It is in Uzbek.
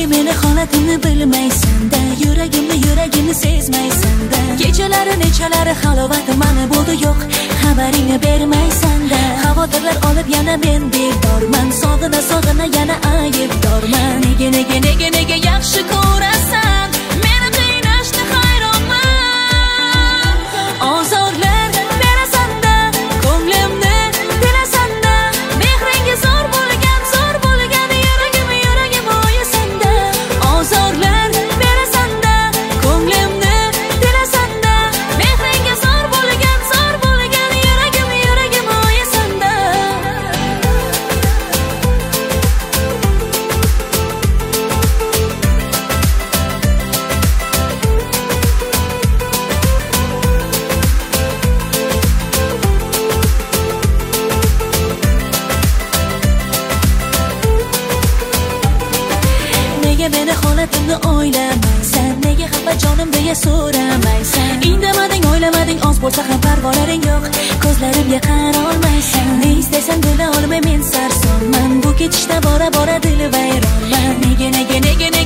meni holatimni bilmaysan-da, yuragimni sezmaysan-da. Kechalari nechalari halovati mani bo'ldi yo'q, xabaringni bermaysan-da. Xavotirlar olib yana men bedorman, sog'ina yana aybdorman. Nega yaxshi ko'rasan meni qiynashni hayronman. Ozorlar berasan-da, ko'nglimni bilasan-da, mehringa zor bo'lgan yuragim o'yasan-da. Ozorlar berasan-da, ko'nglimni bilasan-da, mehringa zor bo'lgan yuragim o'yasan-da. Nega meni holatimni o'ylamaysan, nega xafa jonim deya so'ramaysan? Indamading, o'ylamading, oz bo'lsa ham parvolaring yo'q, ko'zlarimga qarolmaysan. Ne istaysan bila olmay men sarsonman, bu ketishda bora dil vayronman. Nega